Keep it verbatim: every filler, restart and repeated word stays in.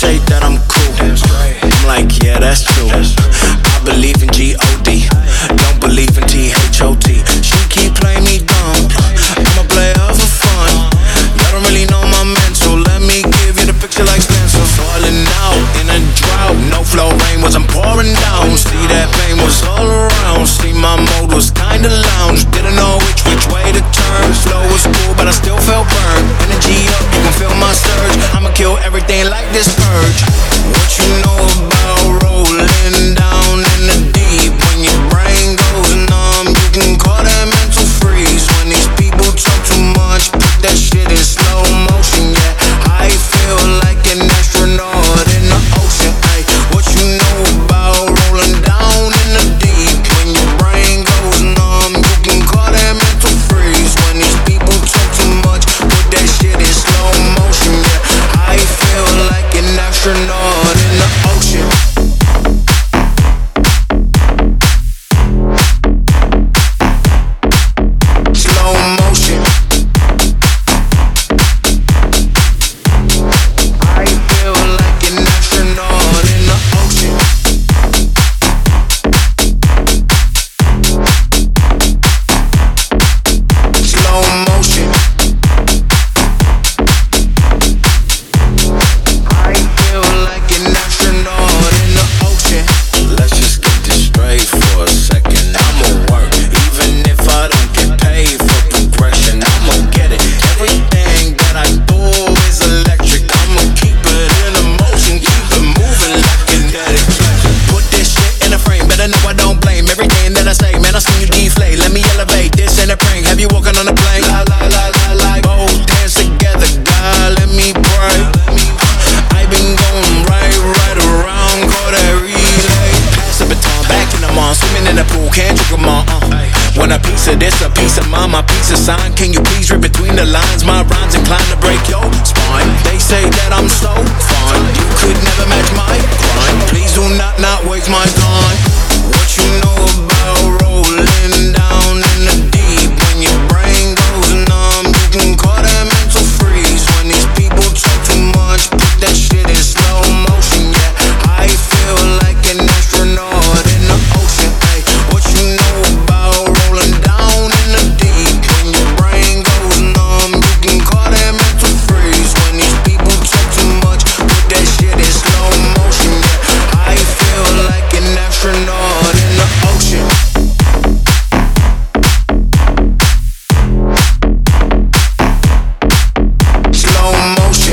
say that I'm cool. I'm like, yeah, that's true. I believe in G O D, don't believe in T H O T. She keep playing me dumb, I'm a player for fun. Y'all don't really know my mental, let me give you the picture like Spencer. Falling out in a drought, no flow rain wasn't pouring down. See that pain was all around, see my mode was kinda lounge. Didn't know which which way to turn. Flow was cool but I still felt burned. Energy up, you can feel my surge. I'ma kill everything like this purge. What you know about rolling down in the deep? When your brain goes numb, you can call that mental freeze. When these people talk too much, put that shit in slow motion. Yeah, I feel like an astronaut in the ocean. Ay, what you know about rolling down in the deep? When your brain goes numb, you can call that mental freeze. When these people talk too much, put that shit in slow motion. Yeah, I feel like an astronaut in the ocean. Slow motion. I feel like an astronaut in the ocean. Slow motion. I feel like an astronaut in the ocean. Let's just get this straight for a second. I'ma work, even if I don't get paid for progression. I'ma get it. Everything that I do is electric. I'ma keep it in a motion, keep it moving like kinetic. Put this shit in a frame, better know I don't blame everything that I say. Man, I seen you deflate. Let me elevate. This ain't a prank. Have you walking on a plane? La la la la la. Both hands together, God, let me pray. I've been going right, right around, call that relay. Pass the baton, back in the mall, swimming in the pool, can't drink them all. Uh. Want a piece of this, a piece of mine, my piece of sign. Can you please read between the lines? My rhymes inclined to break your spine. They say that I'm so fine, you could never match my grind. Please do not, not waste my time. What you know about rolling down in the deep? When your brain goes numb, you can call that mental freeze. When these people talk too much, put that shit in slow motion. Yeah, I feel like an astronaut in the ocean. Ay, what you know about rolling down in the deep? When your brain goes numb, you can call that mental freeze. When these people talk too much, put that shit in slow motion. Yeah, I feel like an astronaut in the ocean. Slow motion.